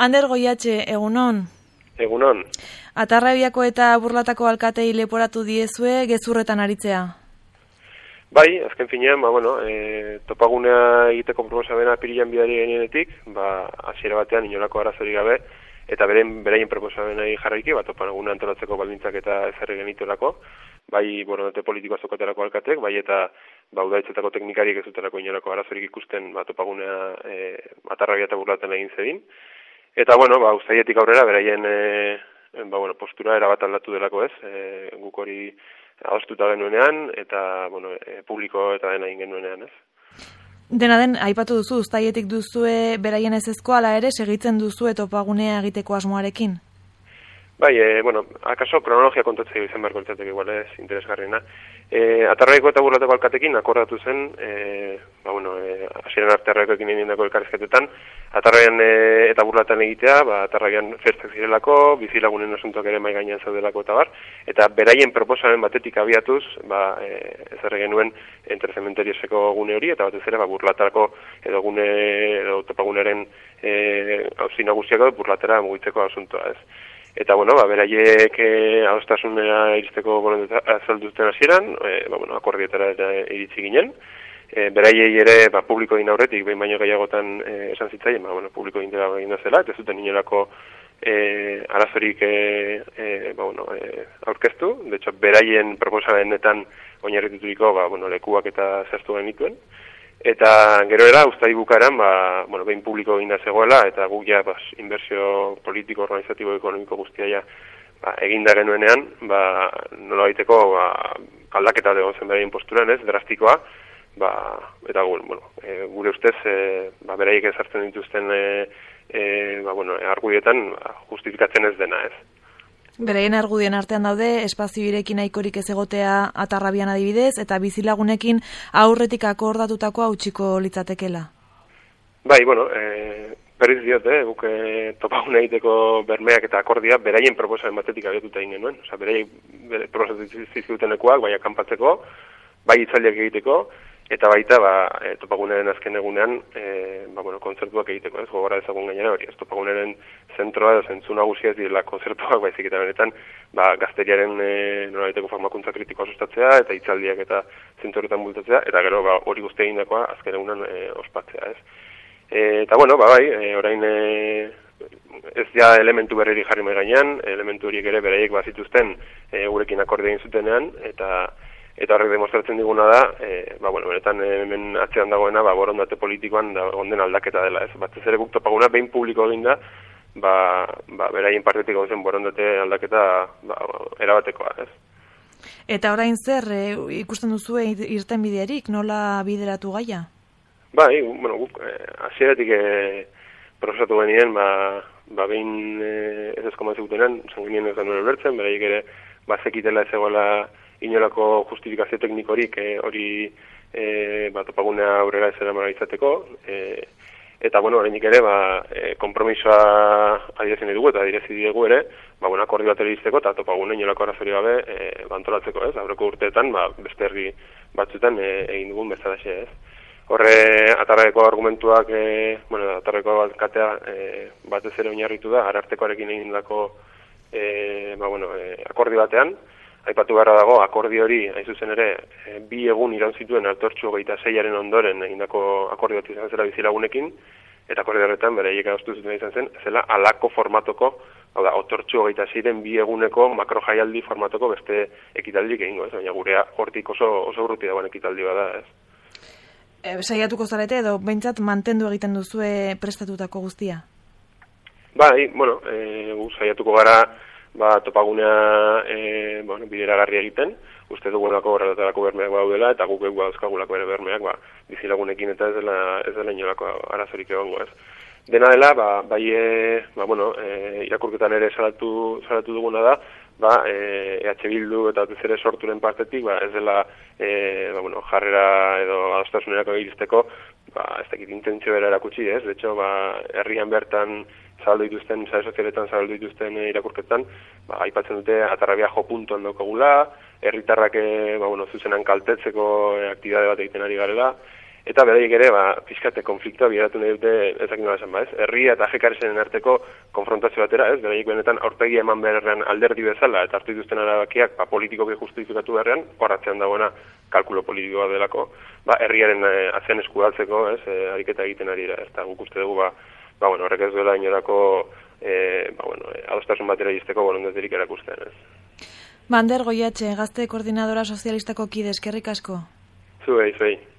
Ander Goiatxe, egunon. Egunon. Atarrabiako eta Burlatako alkatei leporatu diezue gezurretan aritzea. Bai, azken finean, topagunea egiteko proposamena apirilean bidali genienetik, hasiera batean inolako arazorik gabe, eta beraien proposamenei jarraiki, topaguna antolatzeko baldintzak eta ezarri genituelako, bai borondate politikoa zokaterako alkatek, bai eta udaletxetako teknikariek ez dutelako inolako arazorik ikusten topagunea Atarrabia eta Burlatan egin zedin. Eta, uztailetik aurrera, beraien postura erabat aldatu delako ez, guk hori adostuta genuenean, eta publiko eta dena egin genuenean ez. Dena den, aipatu duzu, uztailetik duzue beraien ezezko, ala ere segitzen duzue topagunea egiteko asmoarekin? Bai, akaso kronologia kontatzea izan beharko litzateke igual ez, interesgarriena. Atarraiko eta Burlatako alkatekin akordatu zen, hasieran arte Atarraikoekin egindako elkarrizketetan, Atarraian eta Burlatan egitea, Atarraian festak zirelako, bizilagunen asuntoak ere mai gainean zaudelako eta bar, eta beraien proposamen batetik abiatuz, ezarri genuen intercementerioseko gune hori, eta batez ere Burlatako edo gune edo topagunaren auzi nagusiako Burlatera mugitzeko asuntoa ez. Eta, beraiek adostasunera iristeko azalduten hasieran, akordietara iritsi ginen. Beraiei ere, publiko egin aurretik, behin baino gehiagotan esan zitzaien, publiko egin dela zela, eta zuten inolako arazorik aurkeztu. De hecho, beraien proposamenetan oinarrituturiko, lekuak eta zehaztu genituen. Eta gero era, uztai bukaran, behin publiko egin da zegoela, eta guk ja, inbertsio politiko, organizatibo, ekonomiko guztia eginda genuenean, nola baiteko, aldaketa egon zen beraien posturan, ez, drastikoa, eta gure ustez, beraiek ezartzen dituzten, argudietan, justifikatzen ez dena, ez. Beraien argudien artean daude, espazio irekin nahikorik ez egotea Atarrabian adibidez, eta bizilagunekin aurretik akordatutako hautsiko litzatekela. Bai, berriz diote, guk topaguna egiteko bermeak eta akordia beraien proposamen batetik abiatuta egin genuen. Beraiek proposatzen zizkidutenekoak, bai akanpatzeko, bai hitzaldiak egiteko, eta baita topagunaren azken egunean kontzertuak egiteko, ez gogora ezagun gainera hori, ez topagunaren zentroa edo zentzu nagusia ez direla kontzertuak, baizik eta benetan gazteriaren nolabaiteko formakuntza kritikoa sustatzea eta hitzaldiak eta zentzu horretan bultatzea, eta gero hori guztia egindakoa azken egunean ospatzea, ez. Eta orain ez ja elementu berriri jarri mai gainean, elementu horiek ere beraiek bazituzten gurekin akordea egin zutenean, eta horrek demostratzen diguna da, benetan hemen atzean dagoena, borondate politikoan onden aldaketa dela, ez. Batez ere guk topaguna behin publiko eginda, beraien partetik zen borondate aldaketa erabatekoa, ez. Eta orain zer, ikusten duzue irten biderik, nola bideratu gaia? Bai, guk hasieratik proposatu genien, behin ez ezkoman zegutenean, zan genien ez da nuen ulertzen, beraiek ere bazekitela ez egoela inolako justifikazio teknikorik hori topagunea aurrera ez eraman izateko, eta horrenik ere kompromisoa adierazten dugu eta adierazten dugu ere, akordio bat iristeko eta topagune inolako arazori gabe antolatzeko, ez, aurreko urteetan beste herri batzuetan egin dugun bezalaxe, ez. Horre Atarraiko argumentuak, Atarraiko alkatea batez ere oinarritu da, Arartekoarekin egin dako akordio batean. Aipatu beharra dago, akordio hori, hain zuzen ere, 2 egun iraun zituen Altortxu 26aren ondoren egindako akordio bat izan zela bizilagunekin, eta akordio horretan beraiek adostu zuten izan zen, zela alako formatoko, Altortxu 26ren 2 eguneko makrojaialdi formatoko beste ekitaldik egingo, ez? Baina gurea hortik oso urruti dagoen ekitaldi bada, ez? Saiatuko zarete edo behintzat mantendu egiten duzue prestatutako guztia? Bai, saiatuko gara topagunea bideragarri egiten, uste dugunako horretatarako bermeak daudela, eta guk egu dauzkagulako ere bermeak bizilagunekin eta ez dela inolako arazorik egongo, ez. Dena dela, irakurketan ere salatu duguna da, EH Bildu eta batez ere sorturen partetik, ez dela jarrera edo adostasunerako iristeko, ez dakit intentzio bera erakutsi, ez. De hecho, herrian bertan zabaldu dituzten, sare sozialetan zabaldu dituzten irakurketan, aipatzen dute Atarrabia jo puntuan daukagula, herritarrak zuzenan kaltetzeko aktibitate bat egiten ari garela, eta beraiek ere, pixkate konfliktoa bideratu nahi dute, ezakin nola esan, ez? Herria eta jekaresen arteko konfrontazio batera, ez? Beraiek benetan aurpegi eman beharrean alderdi bezala, eta hartu dituzten erabakiak, politikoki justifikatu beharrean, horratzean dagoena kalkulo politikoa delako, herriaren atzean eskudatzeko, ez? Ariketa egiten ari da, eta guk uste dugu, horrek ez duela inorako, adostasun batera izteko borondaterik erakusten, ez? Ander Goiatxe, Gazte Koordinadora Sozialistako kide, eskerrik asko. Zuei.